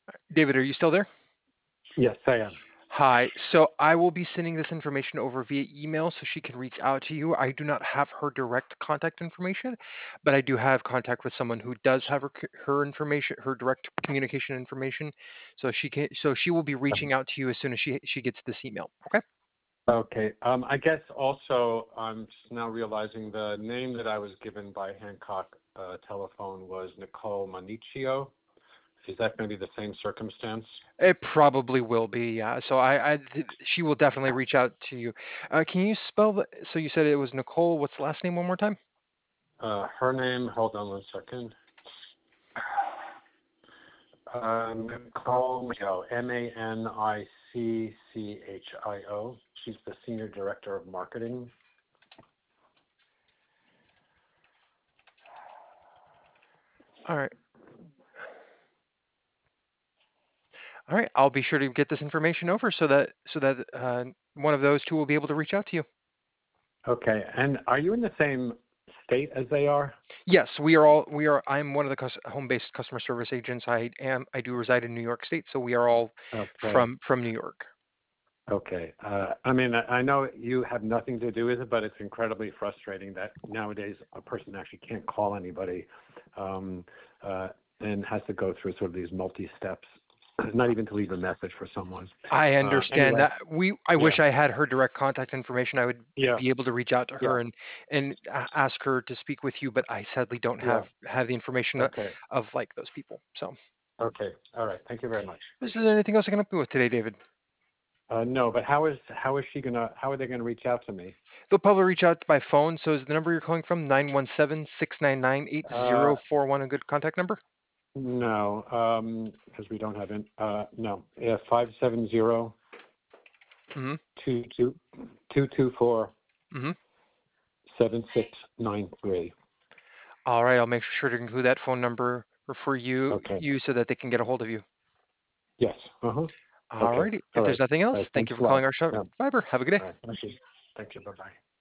David, are you still there? Yes, I am. Hi. So I will be sending this information over via email so she can reach out to you. I do not have her direct contact information, but I do have contact with someone who does have her information, her direct communication information. So she will be reaching out to you as soon as she gets this email. Okay? Okay. I guess also I'm just now realizing the name that I was given by Hancock Telephone was Nicole Manicchio. Is that going to be the same circumstance? It probably will be, yeah. So she will definitely reach out to you. Can you spell so you said it was Nicole. What's the last name one more time? Her name, hold on one second. Nicole Manicchio, Manicchio. She's the Senior Director of Marketing. All right. All right, I'll be sure to get this information over so that one of those two will be able to reach out to you. Okay. And are you in the same state as they are? Yes, we are all we are. I'm one of the home-based customer service agents. I do reside in New York State, so we are all Okay. from New York. Okay. I mean, I know you have nothing to do with it, but it's incredibly frustrating that nowadays a person actually can't call anybody um, and has to go through sort of these multi-steps, not even to leave a message for someone. I understand Anyway, that. I yeah, wish I had her direct contact information. I would yeah, be able to reach out to yeah, her and ask her to speak with you, but I sadly don't yeah. have the information Okay. of like those people. So, Okay. All right. Thank you very much. is there Appreciate it. anything else I can help you with today, David? No, but how are they gonna reach out to me? They'll probably reach out by phone. So is the number you're calling from 917-699-8041 a good contact number? No, because we don't have it. No, yeah, 570 Mm-hmm. 224 Mm-hmm. 7693. All right, I'll make sure to include that phone number for Okay. you so that they can get a hold of you. Yes. Uh-huh. All Okay. righty. All If there's right. nothing All else, right. thank Thanks you for a calling lot. our shop Yeah. fiber. Have a good day. All right. Thank you. Thank you. Bye-bye.